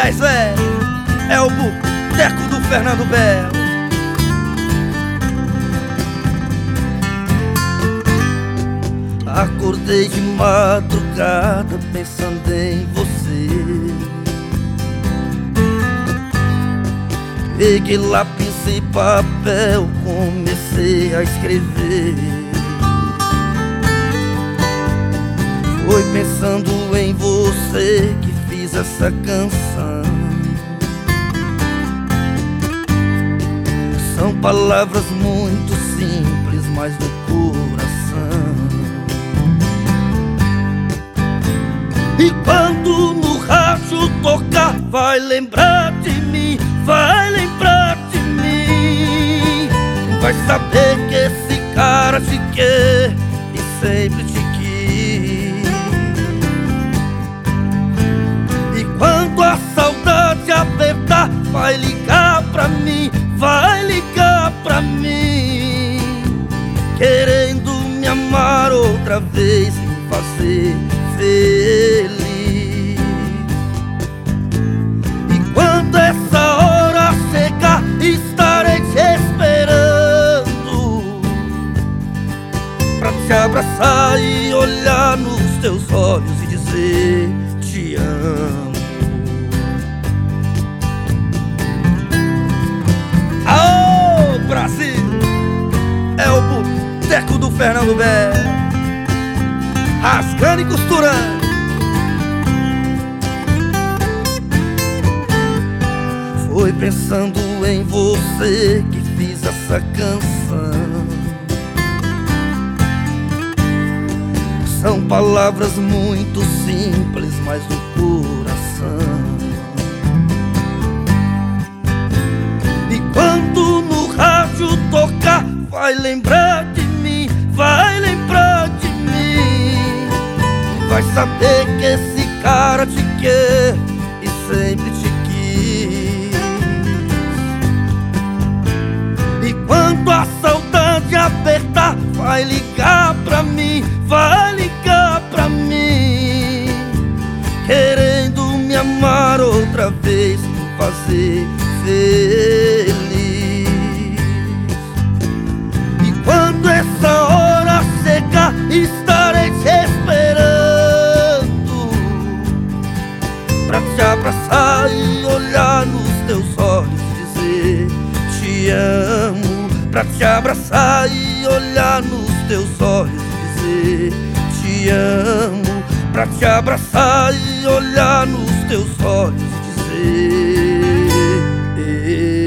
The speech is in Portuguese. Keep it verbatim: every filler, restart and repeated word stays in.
mais velho é o boteco do Fernando Belo. Acordei de madrugada pensando em você. Peguei lápis e papel, comecei a escrever. Foi pensando em você que fiz essa canção. São palavras muito simples, mas no coração. E quando no rádio tocar, vai lembrar de mim, vai lembrar de mim. Vai saber que esse cara te quer e sempre te quis. E quando a saudade apertar, vai ligar pra mim, vai ligar pra mim, querendo me amar outra vez, me fazer feliz. E quando essa hora chegar, estarei te esperando pra te abraçar e olhar nos teus olhos e dizer te amo. Aô, Brasil! É o boteco do Fernando Belo, rasgando e costurando. Foi pensando em você que fiz essa canção. São palavras muito simples, mas no coração. E quando no rádio tocar, vai lembrar de mim, vai lembrar de mim. Vai saber que esse cara te quer e sempre te quis. E quando a saudade apertar, vai ligar pra mim, vai ligar pra mim, querendo me amar outra vez, me fazer feliz. E quando essa hora chegar, estarei te esperando pra te abraçar e olhar nos teus olhos e dizer te amo. Pra te abraçar e olhar nos teus olhos e dizer te amo. Pra te abraçar e olhar nos teus olhos e dizer